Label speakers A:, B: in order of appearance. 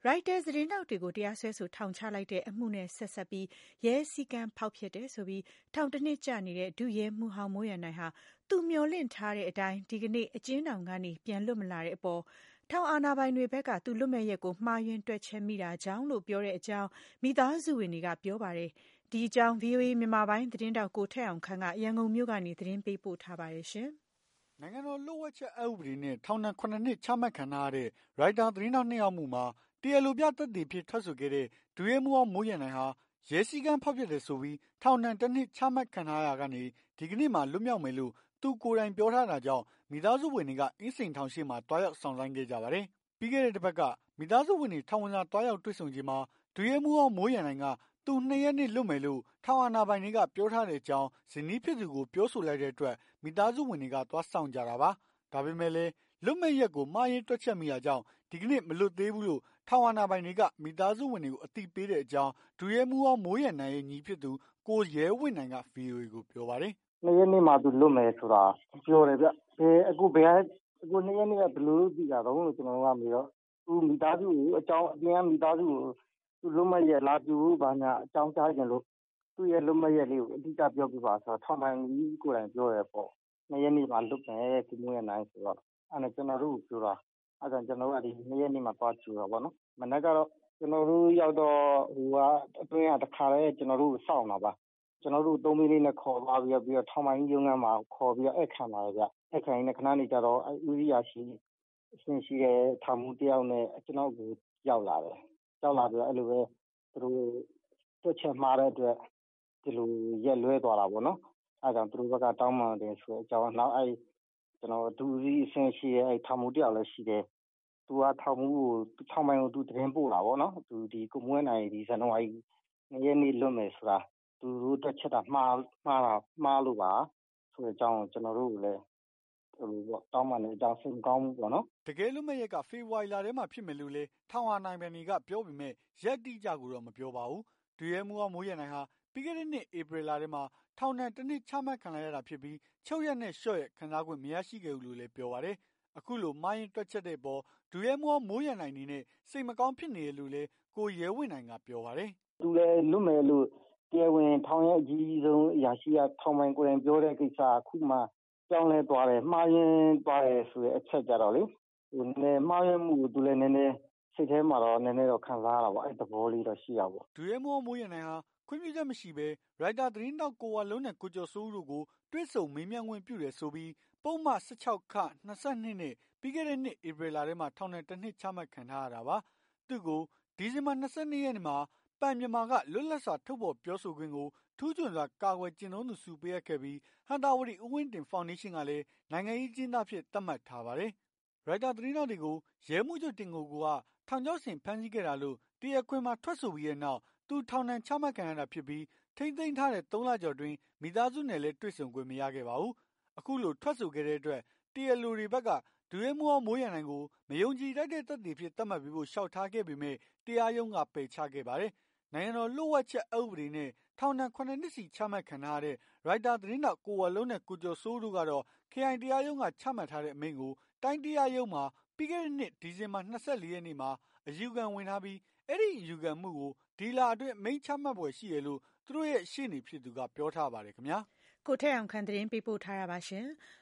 A: ရိုက်တာသတင်းထောက်တွေကိုတရားစွဲဆိုထောင်ချလိုက်တဲ့အမှုနဲ့ဆက်စပ်ပြီးရဲစည်းကမ်းဖောက်ဖျက်တယ်ဆိုပြီးထောင်တစ်နှစ်ကျနေတဲ့ဒုရဲမှူးဟောင်းမိုးရန်နိုင်ဟာသူမျှော်လင့်ထားတဲ့အတိုင်းဒီကနေ့အကျဉ်းထောင်ကနေပြန်လွတ်မလာတဲ့အပေါ်ထောင်အာဏာပိုင်တွေဘက်ကသူလွတ်မဲ့ရက်ကိုမှားယွင်းတွက်ချက်မိတာကြောင့်လို့ပြောတဲ့အကြောင်းမိသားစုဝင်တွေကပြောပါတယ်။ဒီအကြောင်း VOA မြန်မာပိုင်းသတင်းထောက်ကိုထက်အောင်ခန့်ကရန်ကုန်မြို့ကနေသတင်းပေးပို့ထားပါတယ်။
B: နိုင်ငံတော်လ ျှို့ဝှက်ချက်အက်ဥပဒေနဲ့ထောင်ဒဏ် 7 နှစ်ချမှတ်ခံထားရတဲ့ရိုက်တာသတင်းထောက် 2 ယောက်မှုမှာတရားလိုပြသက်သေဖြစ်ထွက်ဆိုခဲ့တဲ့ဒုရဲမှူးဟောင်းမိုးရန်နိုင်ဟာရဲစည်းကမ်းဖောက်ဖျက်တယ်ဆိုပြီးထောင်ဒဏ် 1 နှစ်ချမှတ်ခံထားရာကနေဒီကနေ့မှာလွတ်မြောက်မယ်လို့သူကိုယ်တိုင်ပြောထားတာကြောင့်မိသားစုဝင်တွေကအင်းစိန်ထောင်ရှေ့မှာတွားရောက်စောင့်ဆိုင်းခဲ့ကြပါတယ်။ ပြီးခဲ့တဲ့တစ်ပတ်ကမိသားစုဝင်တွေထောင်ဝင်စာတွားရောက်တွေ့ဆုံချိန်မှာဒုရဲမှူးဟောင်းမိုးရန်နိုင်ကသူ 2 ရက်နေ့လွတ်မယ်လို့ထောင်အာဏာပိုင်တွေကပြောထားတဲ့အကြောင်းဇနီးဖြစ်သူကိုပြောဆိုလိုက်တဲ့အတွက်မိသားစုဝင်တွေကသွားစောင့်ကြတာပါ။ ဒါပေမဲ့လည်းလွတ်မယ့်ရက်ကိုမှားယွင်းတွက်ချက်မိတာကြောင့်ဒီကနေ့မလွတ်သေးဘူးလို့ထောင်အာဏာပိုင်တွေကမိသားစုဝင်တွေကိုအသိပေးတဲ့အကြောင်းဒုရဲမှူးဟောင်းမိုးရန်နိုင်ရဲ့ညီဖြစ်သူကိုရဲဝင့်နိုင်က VOA ကိုပြောပါတယ်။
C: "2 ရက်နေ့မှသူလွတ်မယ်ဆိုတာပြောတယ်ဗျ။အခု 2 ရက်နေ့ကဘယ်လိုလုပ်သိတာတုန်းလို့ကျွန်တော်တို့ကမေးတော့သူမိသားစုကိုအပြင်ကမိသားစုကိုသူလွတ်မယ့်ရက်လာကြိုဘာညာအကြောင်းကြားချင်လို့သူ့ရဲ့လွတ်မယ့်ရက်လေးကိုအတိအကျပြောပြပါဆိုတော့ထောင်ပိုင်ကြီးကိုယ်တိုင်ပြောတယ်ပေါ့။2 ရက်နေ့မှလွတ်မယ်ကိုမိုးရန်နိုင်ဆိုတော့အဲ့ဒါကျွန်တော်တို့ကိုပြောတာ။အဲ့ဒါကျွန်တော်တို့ကဒီ2 ရက်နေ့မှသွားကြိုတာပေါ့နော်။မနက်ကတော့ကျွန်တော်တို့ရောက်တော့အတွင်းကတခါတည်းကျွန်တော်တို့ကိုစောင့်တာပါ။ကျွန်တော်တို့သုံးမီးလေးနဲ့ခေါ်သွားပြီးတော့ထောင်ပိုင်ကြီးရုံးခန်းမှာခေါ်ပြီးတော့ဧည့်ခံပါတယ်ဗျ။ဧည့်ခံရင်းနဲ့ခဏနေကြတော့ဦးစီးအရာရှိအဆင့်ရှိတဲ့ထောင်မှူးတယောက်နဲ့ကျွန်တော်ကိုရောက်လာတယ်။ရောက်လာပြီးတော့အဲ့လိုပဲသူတို့တွက်ချက်မှားတဲ့အတွက်ဒီလိုရက်လွဲသွားတာပေါ့နော်။အဲ့ဒါကြောင့်သူတို့ဘက်ကတောင်းပန်တယ်ဆိုတဲ့အကြောင်းနောက်အဲ့ကျွန်တော်ဒုဦးစီးအဆင့်ရှိတဲ့ထောင်မှူးတယောက်လည်းရှိတယ်။သူကထောင်မှူးကိုထောင်ပိုင်ကိုသူသတင်းပို့တာပေါ့နော်။သူဒီကိုမိုးရန်နိုင်ဒီဇန်နဝါရီ 2 ရက်နေ့လွတ်မယ်ဆိုတာသူတို့တွက်ချက်တာမှားလို့ပါဆိုတဲ့အကြောင်းကိုကျွန်တော်တို့ကိုလည်းတောင်းပန်တဲ့အကြောင်းစိတ်မကောင်းဘူးပေါ့နော်
B: ။တကယ်လွတ်မယ့်ရက်ကဖေဖော်ဝါရီလထဲမှာဖြစ်မယ်လို့လည်းထောင်အာဏာပိုင်တွေကပြောပေမဲ့ရက်အတိအကျကိုတော့မပြောပါဘူး။ဒုရဲမှူးဟောင်းမိုးရန်နိုင်ဟာပြီးခဲ့တဲ့နှစ်ဧပြီလထဲမှာထောင်ဒဏ် 1 နှစ်ချမှတ်ခံလိုက်ရတာဖြစ်ပြီးချုပ်ရက်နဲ့လျှော့ရက်ခံစားခွင့်မရရှိခဲ့ဘူးလို့လည်းပြောပါတယ်။ အခုလိုမှားယွင်းတွက်ချက်တဲ့အပေါ်ဒုရဲမှူးဟောင်းမိုးရန်နိုင်အနေနဲ့စိတ်မကောင်းဖြစ်နေတယ်လို့လည်းကိုရဲဝင့်နိုင်ကပြောပါတယ်
C: ။"သူလည်းလွတ်မယ်လို့တရားဝင်ထောင်ရဲ့အကြီးဆုံးအရာရှိကထောင်ပိုင်ကိုယ်တိုင်ပြောတဲ့ကိစ္စအခုမှပြောင်းလဲသွားတယ်မှားယွင်းသွားတယ်ဆိုတဲ့အချက်ကြတော့လေနည်းနည်းမှားယွင်းမှုကိုသူလည်းနည်းနည်းစိတ်ထဲမှာတော့နည်းနည်းတော့ခံစားရတာပေါ့အဲ့သဘောလေးတော့ရှိတာပေါ့
B: ဒုရဲမှူးဟောင်းမိုးရန်နိုင်ဟာခွင့်ပြုချက်မရှိဘဲရိုက်တာသတင်းထောက်ကိုဝလုံးနဲ့ကိုကျော်စိုးဦးတို့ကိုတွေ့ဆုံမေးမြန်းခွင့်ပြုတယ်ဆိုပြီးပုဒ်မ 16 (ခ) 22 နဲ့ပြီးခဲ့တဲ့နှစ်ဧပြီလထဲမှာထောင်ဒဏ် 1 နှစ်ချမှတ်ခံထားရတာပါ။သူ့ကိုဒီဇင်ဘာ 22 ရက်နေ့မှာပန်မြန်မာကလွတ်လပ်စွာထုတ်ဖော်ပြောဆိုခွင့်ကိုထူးချွန်စွာကာကွယ်ကျင့်သုံးသူဆုပေးအပ်ခဲ့ပြီးဟံသာဝတီဦးဝင်းတင်ဖောင်ဒေးရှင်းကလည်းနိုင်ငံရေးအကျဉ်းသားအဖြစ်သတ်မှတ်ထားပါတယ်။ ရိုက်တာသတင်းထောက်တွေကိုရဲမှူးချုပ်တင်ကိုကိုကထောင်ချောက်ဆင်ဖမ်းဆီးခဲ့တာလို့တရားခွင်မှာထွက်ဆိုပြီးတဲ့နောက်သူထောင်ဒဏ်ချမှတ်ခံရတာဖြစ်ပြီးထိန်းသိမ်းထားတဲ့ 3 လကျော်အတွင်းမိသားစုနဲ့လည်းတွေ့ဆုံခွင့်မရခဲ့ပါဘူး။အခုလိုထွက်ဆိုခဲ့တဲ့အတွက်တရားလိုတွေဘက်ကဒုရဲမှူးဟောင်းမိုးရန်နိုင်ကိုမယုံကြည်ထိုက်တဲ့သက်သေဖြစ်သတ်မှတ်ပေးဖို့လျှောက်ထားခဲ့ပေမဲ့တရားရုံးကပယ်ချခဲ့ပါတယ်။ နိုင်ငံတော်လ ျှို့ဝှက်ချက်အက်ဥပဒေနဲ့ထောင်ဒဏ် 7 နှစ်စီချမှတ်ခံထားရတဲ့ရိုက်တာသတင်းထောက်ကိုဝလုံးနဲ့ကိုကျော်စိုးဦးတို့ကတော့ခရိုင်တရားရုံးကချမှတ်ထားတဲ့အမိန့်ကိုတိုင်းတရားရုံးမှာပြီးခဲ့တဲ့နှစ်ဒီဇင်ဘာ 24 ရက်နေ့မှာအယူခံဝင်ထားပြီးအဲ့ဒီအယူခံမှုကိုဒီလအတွင်းအမိန့်ချမှတ်ဖွယ်ရှိတယ်လို့သူတို့ရဲ့ရှေ့နေဖြစ်သူကပြောထားပါတယ်ခင်ဗျာ
A: ကိုထက်အောင်ခန့်သတင်းပေးပို့ထားတာပါ